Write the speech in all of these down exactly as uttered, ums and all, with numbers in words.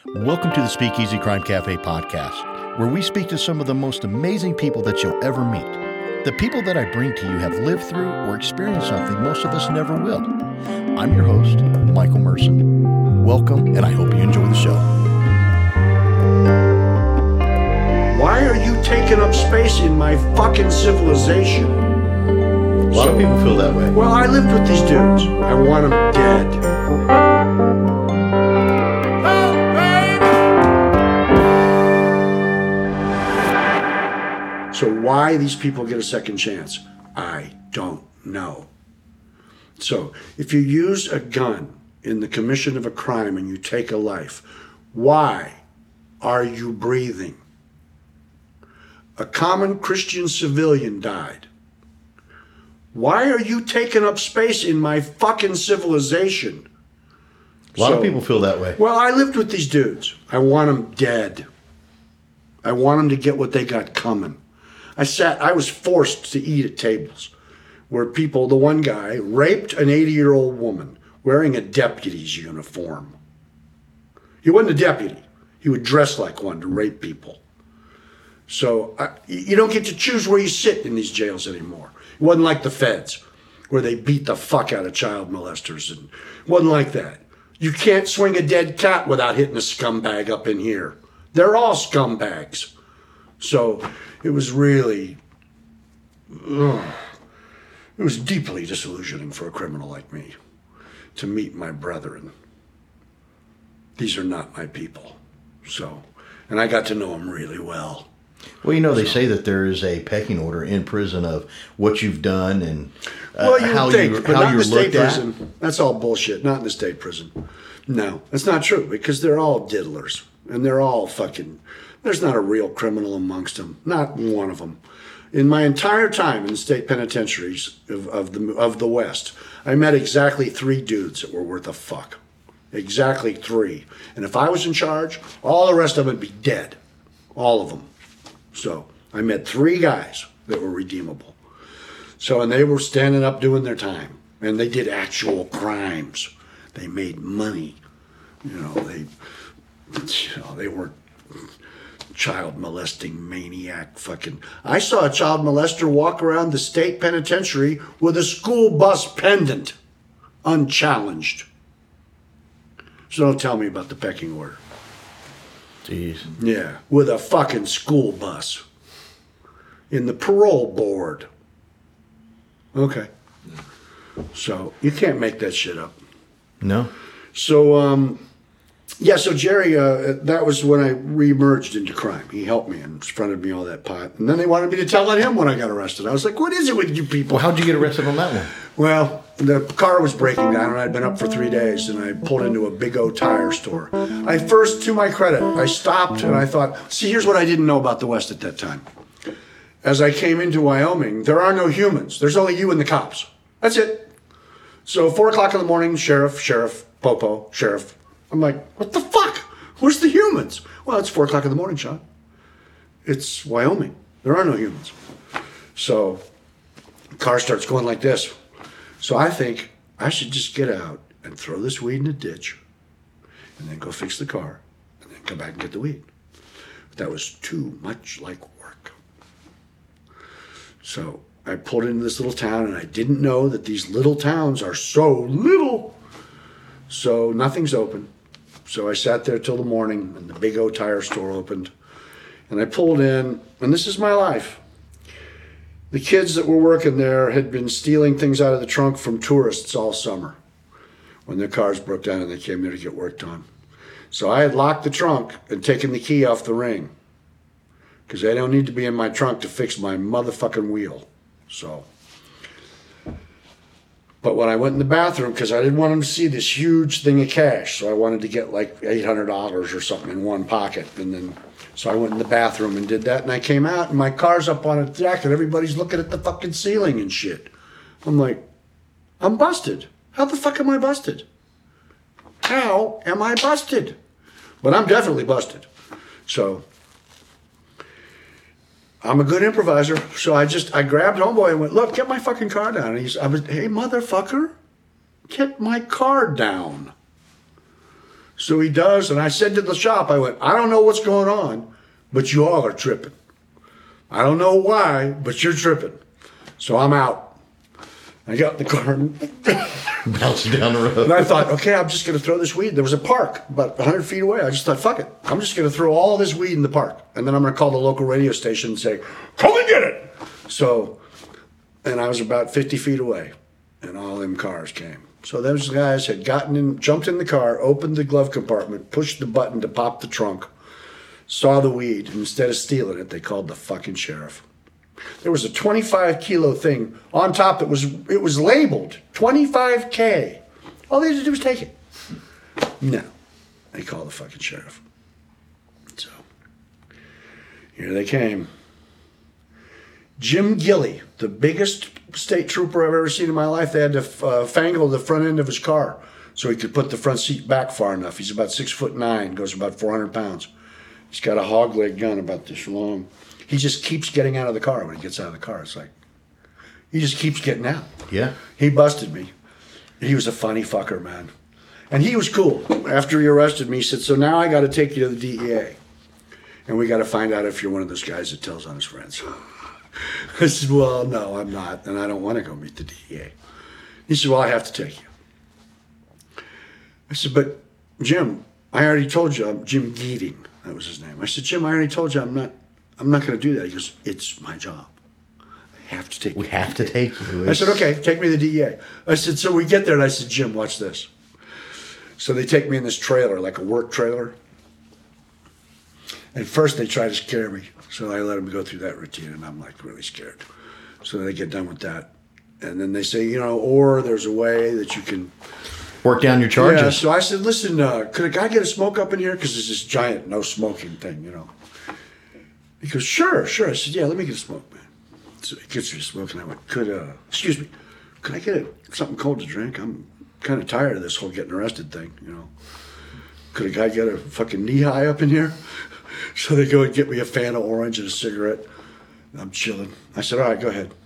Welcome to the Speakeasy Crime Cafe podcast, where we speak to some of the most amazing people that you'll ever meet. The people that I bring to you have lived through or experienced something most of us never will. I'm your host, Michael Merson. Welcome, and I hope you enjoy the show. Why are you taking up space in my fucking civilization? A lot So- of people feel that way. Well, I lived with these dudes. I want them dead. So why these people get a second chance, I don't know. So if you use a gun in the commission of a crime and you take a life, why are you breathing? A common Christian civilian died. Why are you taking up space in my fucking civilization? A lot So- of people feel that way. Well, I lived with these dudes. I want them dead. I want them to get what they got coming. I sat, I was forced to eat at tables where people, the one guy, raped an eighty-year-old woman wearing a deputy's uniform. He wasn't a deputy. He would dress like one to rape people. So I, you don't get to choose where you sit in these jails anymore. It wasn't like the feds, where they beat the fuck out of child molesters. And it wasn't like that. You can't swing a dead cat without hitting a scumbag up in here. They're all scumbags. So it was really, ugh, it was deeply disillusioning for a criminal like me to meet my brethren. These are not my people. So, and I got to know them really well. Well, you know, they say that there is a pecking order in prison of what you've done and uh, Well, you how would think, you but how not in you're the state looked at. prison. That's all bullshit. Not in the state prison. No, that's not true because they're all diddlers and they're all fucking. There's not a real criminal amongst them. Not one of them. In my entire time in the state penitentiaries of, of the of the West, I met exactly three dudes that were worth a fuck. Exactly three. And if I was in charge, all the rest of them would be dead. All of them. So I met three guys that were redeemable. So, and they were standing up doing their time. And they did actual crimes. They made money. You know, they, you know, they weren't child molesting maniac fucking. I saw a child molester walk around the state penitentiary with a school bus pendant, unchallenged. So don't tell me about the pecking order. Jeez. Yeah, with a fucking school bus. In the parole board. Okay. So you can't make that shit up. No. So, um, yeah, so Jerry, uh, that was when I re-emerged into crime. He helped me and fronted me all that pot. And then they wanted me to tell on him when I got arrested. I was like, what is it with you people? Well, how'd you get arrested on that one? Well, the car was breaking down and I'd been up for three days and I pulled into a Big O tire store. I first, to my credit, I stopped and I thought, see, here's what I didn't know about the West at that time. As I came into Wyoming, there are no humans. There's only you and the cops. That's it. So four o'clock in the morning, sheriff, sheriff, popo, sheriff. I'm like, what the fuck? Where's the humans? Well, it's four o'clock in the morning, Sean. It's Wyoming. There are no humans. So the car starts going like this. So I think I should just get out and throw this weed in a ditch and then go fix the car and then come back and get the weed. But that was too much like work. So I pulled into this little town and I didn't know that these little towns are so little. So nothing's open. So I sat there till the morning and the Big O tire store opened. And I pulled in, and this is my life. The kids that were working there had been stealing things out of the trunk from tourists all summer when their cars broke down and they came there to get worked on. So I had locked the trunk and taken the key off the ring because they don't need to be in my trunk to fix my motherfucking wheel. So, but when I went in the bathroom, because I didn't want them to see this huge thing of cash, so I wanted to get like eight hundred dollars or something in one pocket, and then so I went in the bathroom and did that, and I came out, and my car's up on a deck, and everybody's looking at the fucking ceiling and shit. I'm like, I'm busted. How the fuck am I busted? How am I busted? But I'm definitely busted. So I'm a good improviser. So I just, I grabbed homeboy and went, look, get my fucking car down. And he's, I was, hey, motherfucker, get my car down. So he does, and I said to the shop, I went, I don't know what's going on, but you all are tripping. I don't know why, but you're tripping. So I'm out. I got in the car and bouncing down the road. And I thought, okay, I'm just going to throw this weed. There was a park about one hundred feet away. I just thought, fuck it. I'm just going to throw all this weed in the park. And then I'm going to call the local radio station and say, come and get it. So, and I was about fifty feet away, and all them cars came. So those guys had gotten in, jumped in the car, opened the glove compartment, pushed the button to pop the trunk, saw the weed, and instead of stealing it, they called the fucking sheriff. There was a twenty-five kilo thing on top that was, it was labeled twenty-five K. All they had to do was take it. No. They called the fucking sheriff. So, here they came. Jim Gilley, the biggest state trooper I've ever seen in my life. They had to uh, fangle the front end of his car so he could put the front seat back far enough. He's about six foot nine, goes about four hundred pounds. He's got a hog leg gun about this long. He just keeps getting out of the car when he gets out of the car. It's like, he just keeps getting out. Yeah. He busted me. He was a funny fucker, man. And he was cool. After he arrested me, he said, so now I got to take you to the D E A. And we got to find out if you're one of those guys that tells on his friends. I said, well, no, I'm not. And I don't want to go meet the D E A. He said, well, I have to take you. I said, but Jim, I already told you I'm Jim Geeting. That was his name. I said, Jim, I already told you I'm not I'm not going to do that. He goes, it's my job. I have to take you. We have to take you. I said, okay, take me to the D E A. I said, so we get there, and I said, Jim, watch this. So they take me in this trailer, like a work trailer. And first they try to scare me. So I let them go through that routine, and I'm like really scared. So they get done with that. And then they say, you know, or there's a way that you can work down your charges. Yeah, so I said, listen, uh, could a guy get a smoke up in here? Because there's this giant no smoking thing, you know. He goes, sure, sure. I said, yeah, let me get a smoke, man. So he gets me a smoke, and I went, could, uh, excuse me, could I get a, something cold to drink? I'm kind of tired of this whole getting arrested thing, you know. Could a guy get a fucking knee high up in here? So they go and get me a Fanta orange and a cigarette. And I'm chilling. I said, all right, go ahead.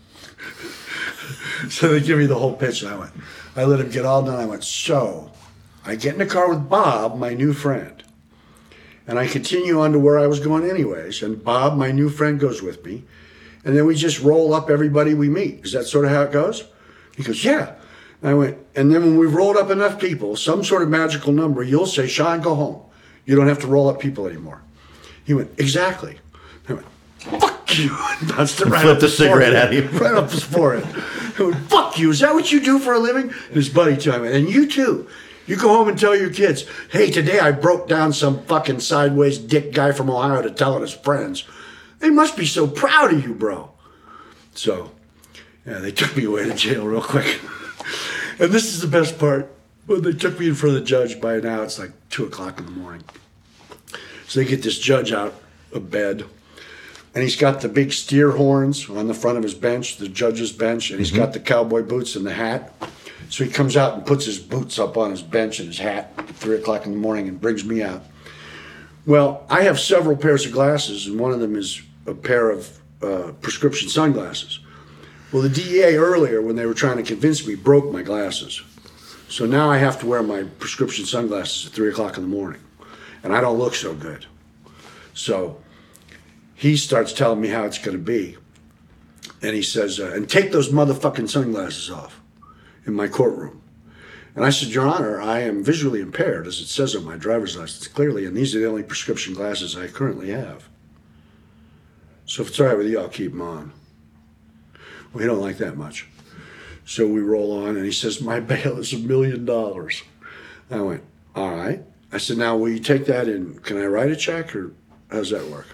So they give me the whole pitch, and I went, I let him get all done. I went, so I get in the car with Bob, my new friend. And I continue on to where I was going anyways. And Bob, my new friend, goes with me. And then we just roll up everybody we meet. Is that sort of how it goes? He goes, yeah. And I went, and then when we've rolled up enough people, some sort of magical number, you'll say, Sean, go home. You don't have to roll up people anymore. He went, exactly. I went, fuck you. And bounced it right flipped up the his cigarette forehead. at him. Right up his forehead. I went, fuck you. Is that what you do for a living? And his buddy too. I went, and you too. You go home and tell your kids, hey, today I broke down some fucking sideways dick guy from Ohio to tell his friends. They must be so proud of you, bro. So, yeah, they took me away to jail real quick. And this is the best part. When they took me in front of the judge, by now it's like two o'clock in the morning. So they get this judge out of bed. And he's got the big steer horns on the front of his bench, the judge's bench. And he's mm-hmm. got the cowboy boots and the hat. So he comes out and puts his boots up on his bench and his hat at three o'clock in the morning and brings me out. Well, I have several pairs of glasses, and one of them is a pair of uh, prescription sunglasses. Well, the D E A earlier, when they were trying to convince me, broke my glasses. So now I have to wear my prescription sunglasses at three o'clock in the morning. And I don't look so good. So he starts telling me how it's going to be. And he says, uh, and take those motherfucking sunglasses off. In my courtroom. And I said, Your Honor, I am visually impaired, as it says on my driver's license clearly, and these are the only prescription glasses I currently have. So if it's all right with you, I'll keep them on. Well, he don't like that much. So we roll on, and he says, my bail is a million dollars. I went, all right. I said, now, will you take that in? Can I write a check, or how does that work?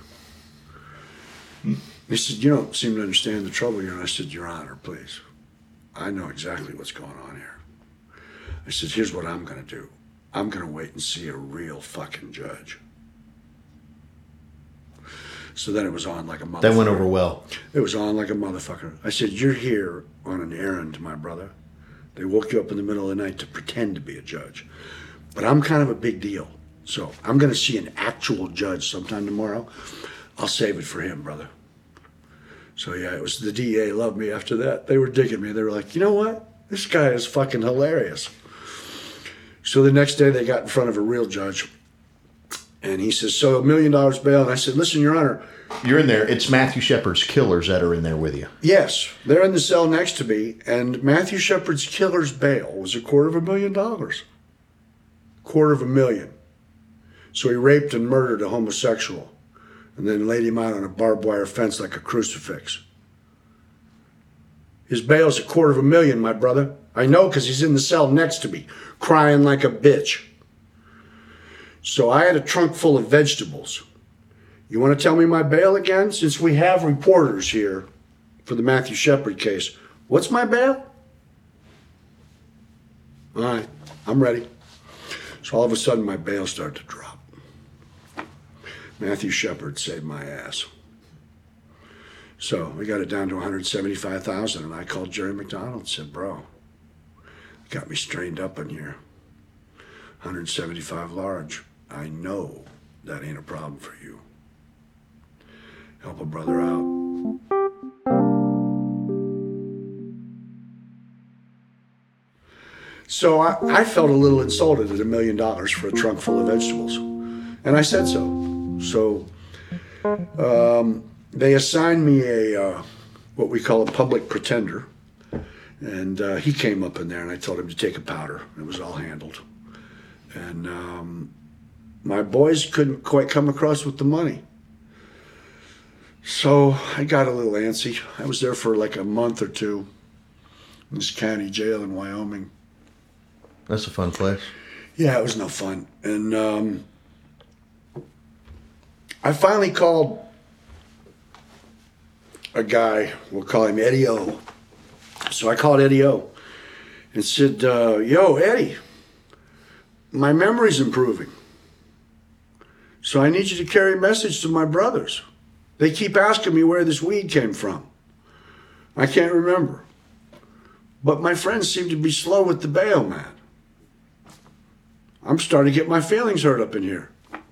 He said, you don't seem to understand the trouble here. And I said, Your Honor, please. I know exactly what's going on here. I said, here's what I'm going to do. I'm going to wait and see a real fucking judge. So then it was on like a motherfucker. That went over well. It was on like a motherfucker. I said, you're here on an errand, my brother. They woke you up in the middle of the night to pretend to be a judge. But I'm kind of a big deal. So I'm going to see an actual judge sometime tomorrow. I'll save it for him, brother. So yeah, it was the D E A loved me after that. They were digging me. They were like, you know what? This guy is fucking hilarious. So the next day they got in front of a real judge. And he says, so a million dollars bail. And I said, listen, Your Honor. You're in there. It's Matthew Shepard's killers that are in there with you. Yes. They're in the cell next to me. And Matthew Shepard's killer's bail was a quarter of a million dollars. Quarter of a million. So he raped and murdered a homosexual. And then laid him out on a barbed wire fence like a crucifix. His bail's a quarter of a million, my brother. I know because he's in the cell next to me, crying like a bitch. So I had a trunk full of vegetables. You want to tell me my bail again? Since we have reporters here for the Matthew Shepard case, what's my bail? All right, I'm ready. So all of a sudden my bail started to drop. Matthew Shepard saved my ass. So we got it down to one hundred seventy-five thousand dollars, and I called Jerry McDonald and said, bro, got me strained up in here. one hundred seventy-five large. I know that ain't a problem for you. Help a brother out. So I, I felt a little insulted at a million dollars for a trunk full of vegetables. And I said so. So um, they assigned me a, uh, what we call a public pretender. And uh, he came up in there and I told him to take a powder. It was all handled. And um, my boys couldn't quite come across with the money. So I got a little antsy. I was there for like a month or two in this county jail in Wyoming. That's a fun place. Yeah, it was no fun. And um, I finally called a guy, we'll call him Eddie O. So I called Eddie O and said, uh, yo, Eddie, my memory's improving. So I need you to carry a message to my brothers. They keep asking me where this weed came from. I can't remember. But my friends seem to be slow with the bail, man. I'm starting to get my feelings hurt up in here.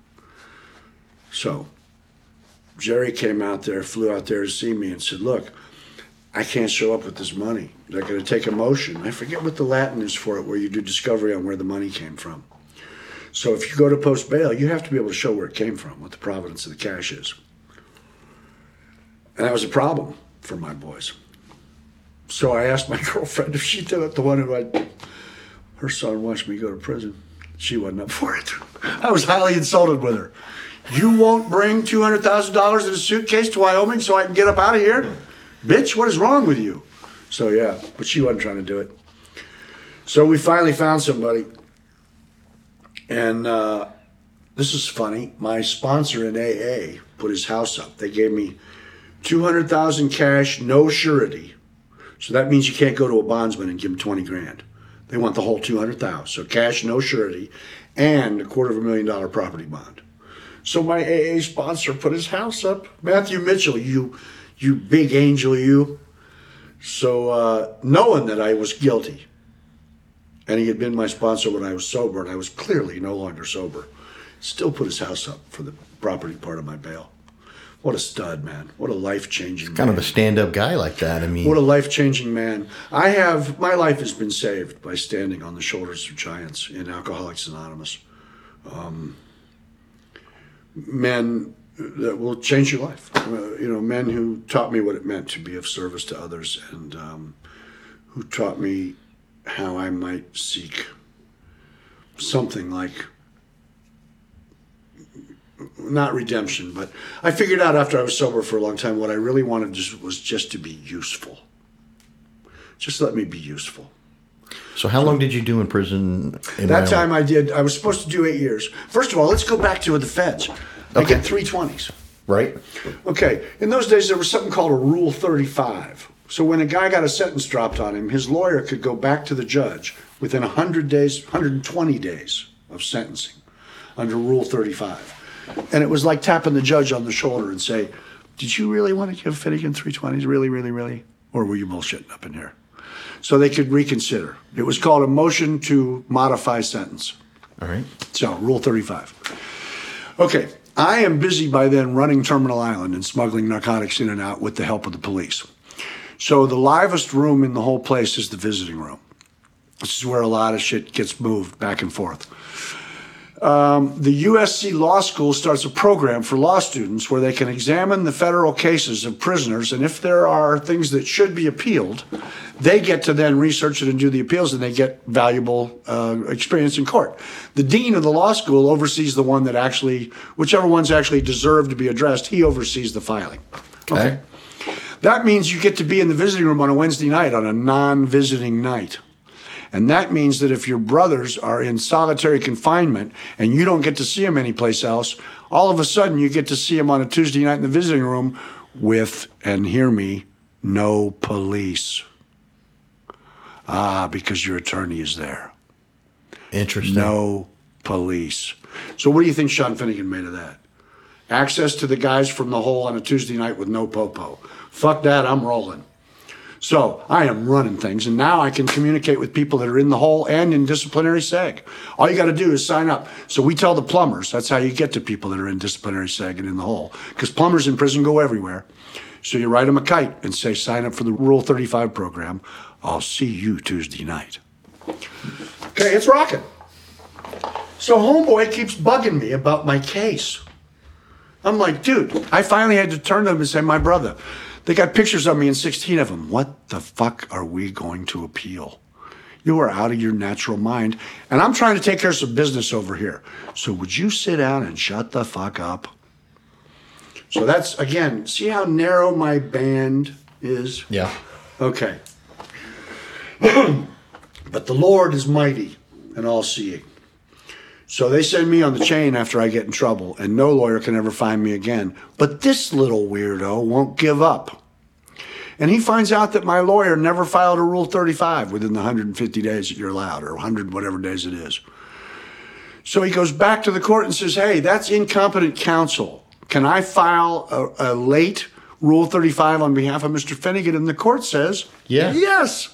So Jerry came out there, flew out there to see me and said, look, I can't show up with this money. They're going to take a motion. I forget what the Latin is for it, where you do discovery on where the money came from. So if you go to post bail, you have to be able to show where it came from, what the provenance of the cash is. And that was a problem for my boys. So I asked my girlfriend if she did it, the one who had, her son watched me go to prison. She wasn't up for it. I was highly insulted with her. You won't bring two hundred thousand dollars in a suitcase to Wyoming so I can get up out of here? Bitch, what is wrong with you? So yeah, but she wasn't trying to do it. So we finally found somebody. And uh, this is funny. My sponsor in A A put his house up. They gave me two hundred thousand cash, no surety. So that means you can't go to a bondsman and give him twenty grand. They want the whole two hundred thousand. So cash, no surety, and a quarter of a million dollar property bond. So my A A sponsor put his house up. Matthew Mitchell, you, you big angel, you. So uh, knowing that I was guilty, and he had been my sponsor when I was sober, and I was clearly no longer sober, still put his house up for the property part of my bail. What a stud, man. What a life-changing man. Kind of a stand-up guy like that. I mean, what a life-changing man. I have, my life has been saved by standing on the shoulders of giants in Alcoholics Anonymous. Um, men that will change your life. Uh, you know, men who taught me what it meant to be of service to others, and um, who taught me how I might seek something like, not redemption, but I figured out after I was sober for a long time what I really wanted just was just to be useful. Just let me be useful. So how long did you do in prison? In that time I did, I was supposed to do eight years. First of all, let's go back to the feds. I Okay. get three twenties. Right. Okay, in those days there was something called a Rule thirty-five. So when a guy got a sentence dropped on him, his lawyer could go back to the judge within one hundred days, one hundred twenty days of sentencing under Rule thirty-five. And it was like tapping the judge on the shoulder and say, did you really want to give Finnegan three twenties? Really, really, really? Or were you bullshitting up in here? So they could reconsider. It was called a motion to modify sentence. All right. So, Rule thirty-five. Okay, I am busy by then running Terminal Island and smuggling narcotics in and out with the help of the police. So the livest room in the whole place is the visiting room. This is where a lot of shit gets moved back and forth. Um, the U S C Law School starts a program for law students where they can examine the federal cases of prisoners, and if there are things that should be appealed, they get to then research it and do the appeals, and they get valuable uh, experience in court. The dean of the law school oversees the one that actually, whichever ones actually deserve to be addressed, he oversees the filing. Okay. Okay. That means you get to be in the visiting room on a Wednesday night, on a non-visiting night. And that means that if your brothers are in solitary confinement and you don't get to see them anyplace else, all of a sudden you get to see them on a Tuesday night in the visiting room with, and hear me, no police. Ah, because your attorney is there. Interesting. No police. So what do you think Sean Finnegan made of that? Access to the guys from the hole on a Tuesday night with no popo. Fuck that, I'm rolling. So I am running things, and now I can communicate with people that are in the hole and in disciplinary seg. All you got to do is sign up. So we tell the plumbers, that's how you get to people that are in disciplinary seg and in the hole, because plumbers in prison go everywhere. So you write them a kite and say, sign up for the Rule thirty-five program. I'll see you Tuesday night. Okay, it's rocking. So homeboy keeps bugging me about my case. I'm like, dude, I finally had to turn to him and say, my brother, they got pictures of me and sixteen of them. What the fuck are we going to appeal? You are out of your natural mind. And I'm trying to take care of some business over here. So would you sit down and shut the fuck up? So that's, again, see how narrow my band is? Yeah. Okay. But the Lord is mighty and all-seeing. So they send me on the chain after I get in trouble, and no lawyer can ever find me again. But this little weirdo won't give up. And he finds out that my lawyer never filed a Rule thirty-five within the one hundred fifty days that you're allowed, or one hundred whatever days it is. So he goes back to the court and says, hey, that's incompetent counsel. Can I file a, a late Rule thirty-five on behalf of Mister Finnegan? And the court says, Yeah. yes.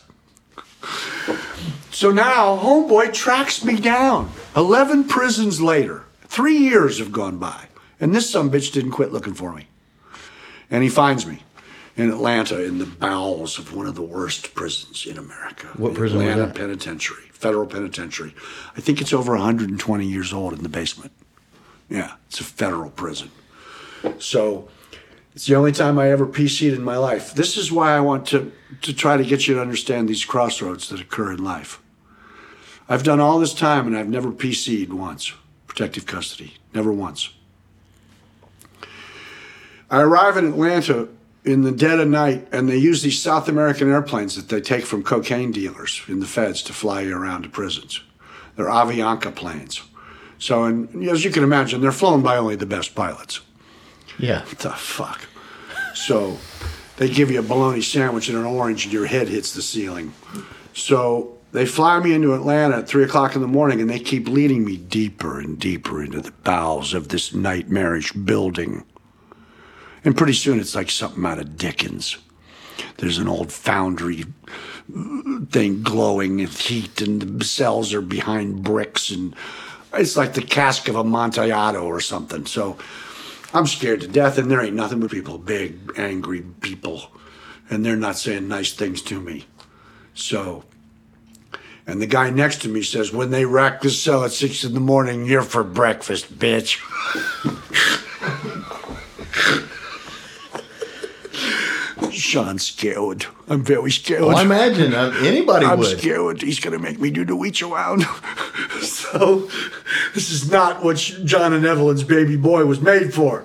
So now homeboy tracks me down. eleven prisons later, three years have gone by, and this sumbitch didn't quit looking for me. And he finds me in Atlanta in the bowels of one of the worst prisons in America. What prison was Atlanta that? Penitentiary, federal penitentiary. I think it's over one hundred twenty years old in the basement. Yeah, it's a federal prison. So it's the only time I ever P C'd in my life. This is why I want to, to try to get you to understand these crossroads that occur in life. I've done all this time and I've never P C'd once. Protective custody. Never once. I arrive in Atlanta in the dead of night, and they use these South American airplanes that they take from cocaine dealers in the feds to fly you around to prisons. They're Avianca planes. So, and as you can imagine, they're flown by only the best pilots. Yeah. What the fuck? So they give you a bologna sandwich and an orange and your head hits the ceiling. So they fly me into Atlanta at three o'clock in the morning, and they keep leading me deeper and deeper into the bowels of this nightmarish building. And pretty soon it's like something out of Dickens. There's an old foundry thing glowing with heat, and the cells are behind bricks, and it's like the cask of Amontillado or something. So I'm scared to death, and there ain't nothing but people, big, angry people, and they're not saying nice things to me. So, and the guy next to me says, when they rack the cell at six in the morning, you're for breakfast, bitch. Sean's scared. I'm very scared. Well, I imagine uh, anybody I'm would. scared. He's going to make me do the reach around. So this is not what John and Evelyn's baby boy was made for.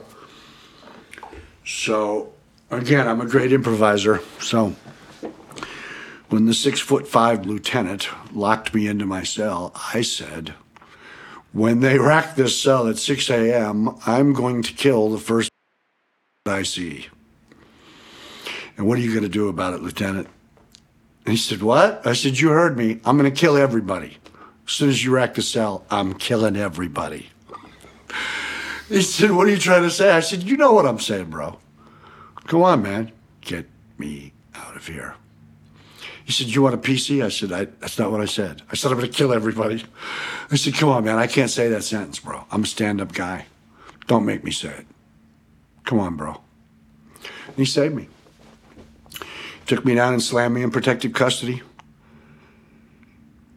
So, again, I'm a great improviser. So when the six foot five lieutenant locked me into my cell, I said, when they rack this cell at six a.m., I'm going to kill the first I see. And what are you going to do about it, Lieutenant? And he said, what? I said, you heard me. I'm going to kill everybody. As soon as you rack the cell, I'm killing everybody. He said, what are you trying to say? I said, you know what I'm saying, bro. Come on, man. Get me out of here. He said, you want a P C? I said, I, that's not what I said. I said, I'm going to kill everybody. I said, come on, man. I can't say that sentence, bro. I'm a stand-up guy. Don't make me say it. Come on, bro. And he saved me. Took me down and slammed me in protective custody.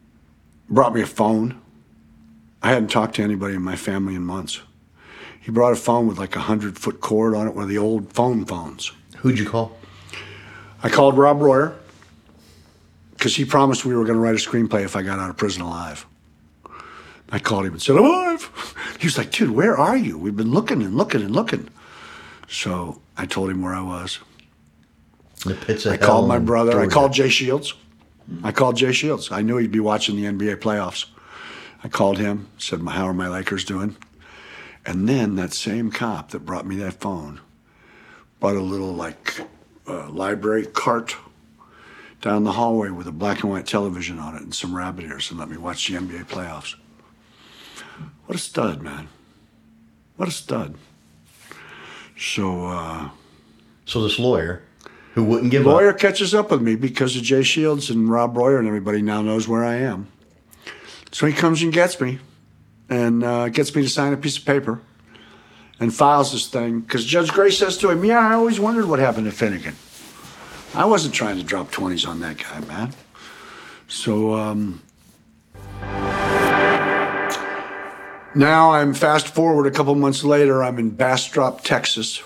brought me a phone. I hadn't talked to anybody in my family in months. He brought a phone with like a hundred-foot cord on it, one of the old phone phones. Who'd you call? I called Rob Royer because he promised we were going to write a screenplay if I got out of prison alive. I called him and said, alive! He was like, dude, where are you? We've been looking and looking and looking. So I told him where I was. The pits of I called my brother. Georgia. I called Jay Shields. I called Jay Shields. I knew he'd be watching the N B A playoffs. I called him, said, how are my Lakers doing? And then that same cop that brought me that phone brought a little, like, uh, library cart down the hallway with a black and white television on it and some rabbit ears and let me watch the N B A playoffs. What a stud, man. What a stud. So, uh... So this lawyer, who wouldn't give lawyer up... catches up with me because of Jay Shields and Rob Royer, and everybody now knows where I am. So he comes and gets me and uh, gets me to sign a piece of paper and files this thing because Judge Gray says to him, yeah, I always wondered what happened to Finnegan. I wasn't trying to drop twenties on that guy, man. So um, now I'm fast forward a couple months later. I'm in Bastrop, Texas.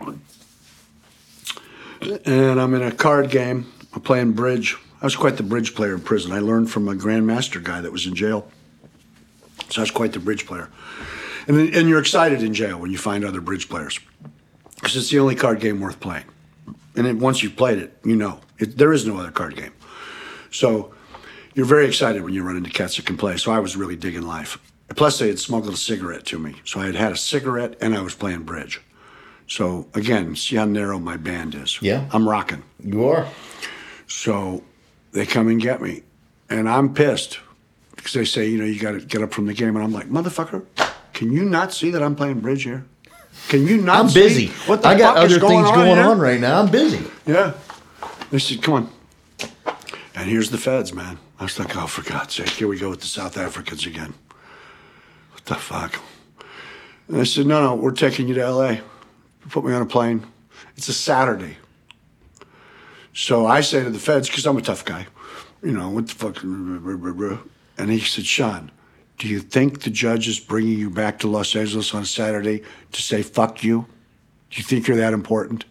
And I'm in a card game. I'm playing bridge. I was quite the bridge player in prison. I learned from a grandmaster guy that was in jail. So I was quite the bridge player. And, and you're excited in jail when you find other bridge players. Because it's the only card game worth playing. And then once you've played it, you know. It, there is no other card game. So you're very excited when you run into cats that can play. So I was really digging life. Plus, they had smuggled a cigarette to me. So I had had a cigarette and I was playing bridge. So, again, see how narrow my band is. Yeah. I'm rocking. You are. So they come and get me. And I'm pissed. Because they say, you know, you got to get up from the game. And I'm like, motherfucker, can you not see that I'm playing bridge here? Can you not I'm see busy. what the I got fuck other is going things on going here? on right now. I'm busy. Yeah. They said, come on. And here's the feds, man. I was like, oh, for God's sake, here we go with the South Africans again. What the fuck? And they said, no, no, we're taking you to L A. Put me on a plane. It's a Saturday. So I say to the feds, because I'm a tough guy, you know, what the fuck? And he said, Sean, do you think the judge is bringing you back to Los Angeles on Saturday to say fuck you? Do you think you're that important?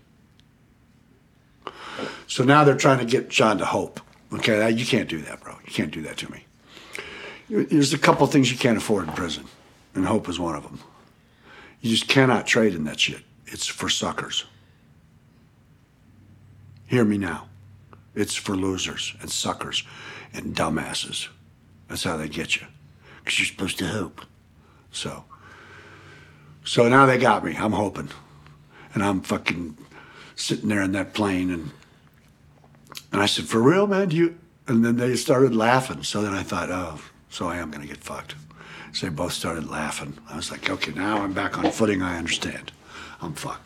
So now they're trying to get John to hope. Okay, you can't do that, bro. You can't do that to me. There's a couple things you can't afford in prison, and hope is one of them. You just cannot trade in that shit. It's for suckers. Hear me now. It's for losers and suckers and dumbasses. That's how they get you. Because you're supposed to hope. So, so now they got me. I'm hoping. And I'm fucking sitting there in that plane. And, and I said, for real, man? Do you? And then they started laughing. So then I thought, oh, so I am going to get fucked. So they both started laughing. I was like, okay, now I'm back on footing. I understand. I'm fucked.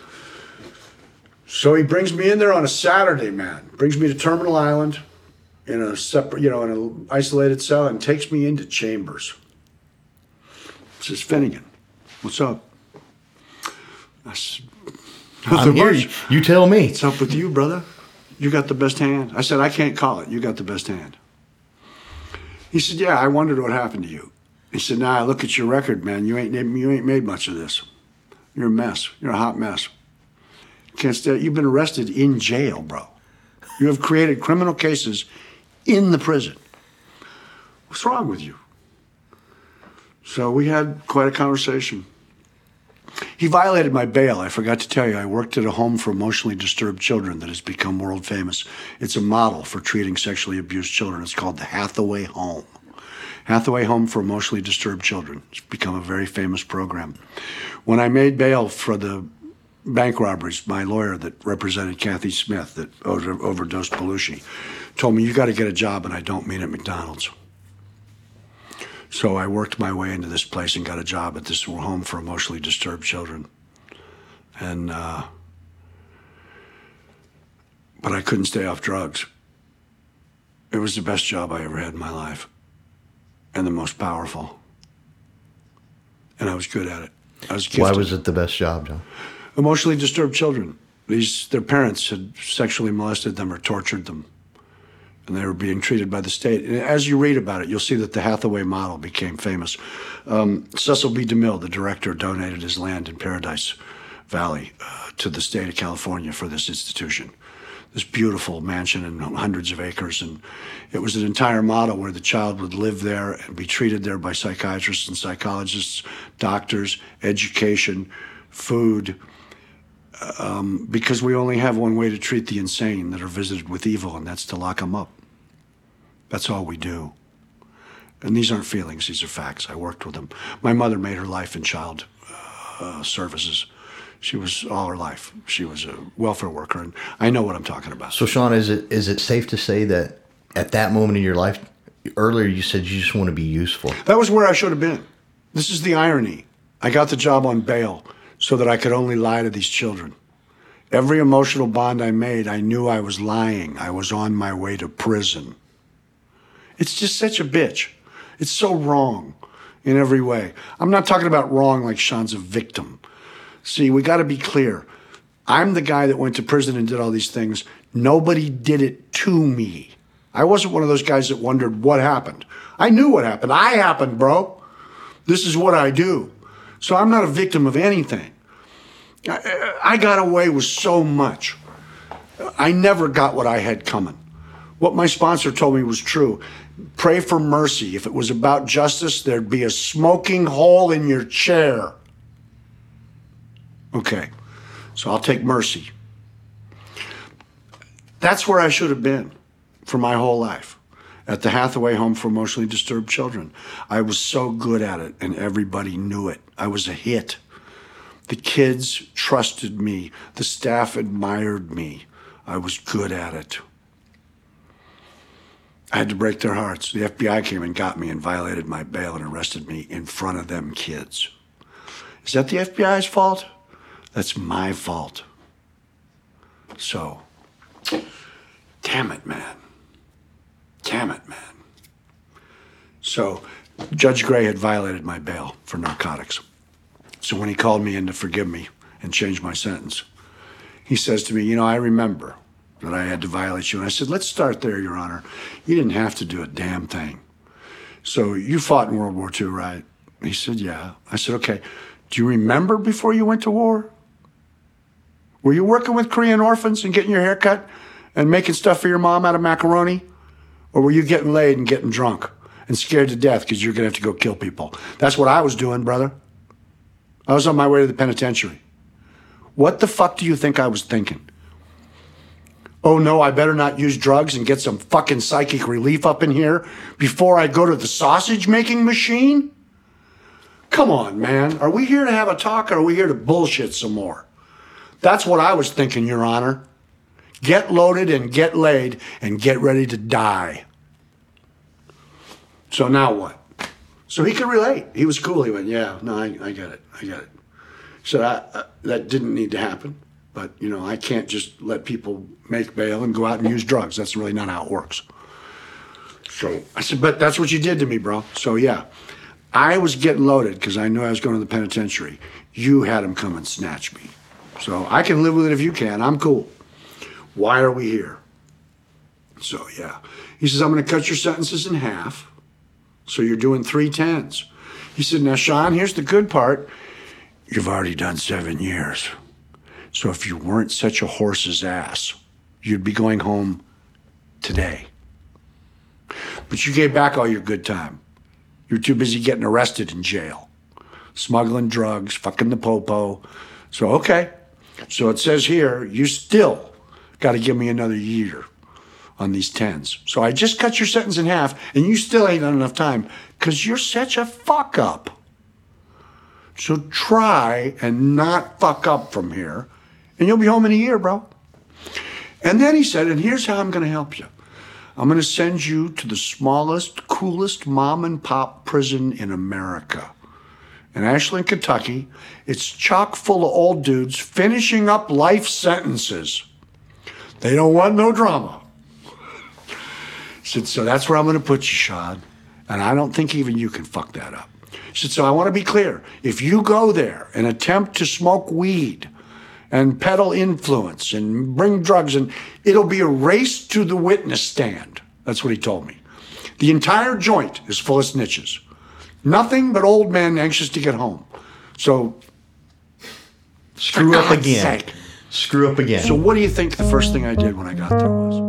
So he brings me in there on a Saturday, man. Brings me to Terminal Island in a separate, you know, in an isolated cell and takes me into chambers. Says, Finnegan, what's up? I said, I'm here. You, you tell me. What's up with you, brother? You got the best hand. I said, I can't call it. You got the best hand. He said, yeah, I wondered what happened to you. He said, nah, I look at your record, man. You ain't, you ain't made much of this. You're a mess. You're a hot mess. Can't stay. You've been arrested in jail, bro. You have created criminal cases in the prison. What's wrong with you? So we had quite a conversation. He violated my bail. I forgot to tell you, I worked at a home for emotionally disturbed children that has become world famous. It's a model for treating sexually abused children. It's called the Hathaway Home. Hathaway Home for Emotionally Disturbed Children. It's become a very famous program. When I made bail for the bank robberies, my lawyer that represented Kathy Smith that over- overdosed Belushi told me, you got to get a job, and I don't mean at McDonald's. So I worked my way into this place and got a job at this home for emotionally disturbed children. And, uh, but I couldn't stay off drugs. It was the best job I ever had in my life. And the most powerful. And I was good at it. I was gifted. Why was it the best job, John? Emotionally disturbed children. These, their parents had sexually molested them or tortured them. and they were being treated by the state. And as you read about it, you'll see that the Hathaway model became famous. Um, Cecil B. DeMille, the director, donated his land in Paradise Valley uh, to the state of California for this institution. This beautiful mansion and hundreds of acres. And it was an entire model where the child would live there and be treated there by psychiatrists and psychologists, doctors, education, food, um, because we only have one way to treat the insane that are visited with evil, and that's to lock them up. That's all we do. And these aren't feelings, these are facts. I worked with them. My mother made her life in child uh, services. She was all her life. She was a welfare worker, and I know what I'm talking about. So, Sean, is it is it safe to say that at that moment in your life, earlier you said you just want to be useful? That was where I should have been. This is the irony. I got the job on bail so that I could only lie to these children. Every emotional bond I made, I knew I was lying. I was on my way to prison. It's just such a bitch. It's so wrong in every way. I'm not talking about wrong like Sean's a victim. See, we got to be clear. I'm the guy that went to prison and did all these things. Nobody did it to me. I wasn't one of those guys that wondered what happened. I knew what happened. I happened, bro. This is what I do. So I'm not a victim of anything. I, I got away with so much. I never got what I had coming. What my sponsor told me was true. Pray for mercy. If it was about justice, there'd be a smoking hole in your chair. Okay, so I'll take mercy. That's where I should have been for my whole life, at the Hathaway Home for Emotionally Disturbed Children. I was so good at it, and everybody knew it. I was a hit. The kids trusted me. The staff admired me. I was good at it. I had to break their hearts. The F B I came and got me and violated my bail and arrested me in front of them kids. Is that the F B I's fault? That's my fault. So, damn it, man. Damn it, man. So, Judge Gray had violated my bail for narcotics. So when he called me in to forgive me and change my sentence, he says to me, you know, I remember that I had to violate you. And I said, let's start there, Your Honor. You didn't have to do a damn thing. So you fought in World War Two, right? He said, yeah. I said, okay. Do you remember before you went to war? Were you working with Korean orphans and getting your hair cut and making stuff for your mom out of macaroni? Or were you getting laid and getting drunk and scared to death because you're going to have to go kill people? That's what I was doing, brother. I was on my way to the penitentiary. What the fuck do you think I was thinking? Oh no, I better not use drugs and get some fucking psychic relief up in here before I go to the sausage making machine? Come on, man. Are we here to have a talk or are we here to bullshit some more? That's what I was thinking, Your Honor. Get loaded and get laid and get ready to die. So now what? So he could relate. He was cool. He went, yeah, no, I, I get it. I get it. So that, uh, that didn't need to happen. But, you know, I can't just let people make bail and go out and use drugs. That's really not how it works. So I said, but that's what you did to me, bro. So, yeah, I was getting loaded because I knew I was going to the penitentiary. You had him come and snatch me. So I can live with it if you can. I'm cool. Why are we here? So, yeah. He says, I'm going to cut your sentences in half. So you're doing three tens. He said, now, Sean, here's the good part. You've already done seven years. So if you weren't such a horse's ass, you'd be going home today. But you gave back all your good time. You're too busy getting arrested in jail, smuggling drugs, fucking the popo. So, okay. So it says here, you still got to give me another year on these tens. So I just cut your sentence in half, and you still ain't done enough time because you're such a fuck up. So try and not fuck up from here, and you'll be home in a year, bro. And then he said, and here's how I'm going to help you. I'm going to send you to the smallest, coolest mom and pop prison in America. In Ashland, Kentucky, it's chock full of old dudes finishing up life sentences. They don't want no drama. He said, so that's where I'm going to put you, Sean. And I don't think even you can fuck that up. He said, so I want to be clear. If you go there and attempt to smoke weed and peddle influence and bring drugs, and it'll be a race to the witness stand. That's what he told me. The entire joint is full of snitches. Nothing but old men anxious to get home. So, screw up again. Sake. Screw up again. So what do you think the first thing I did when I got there was?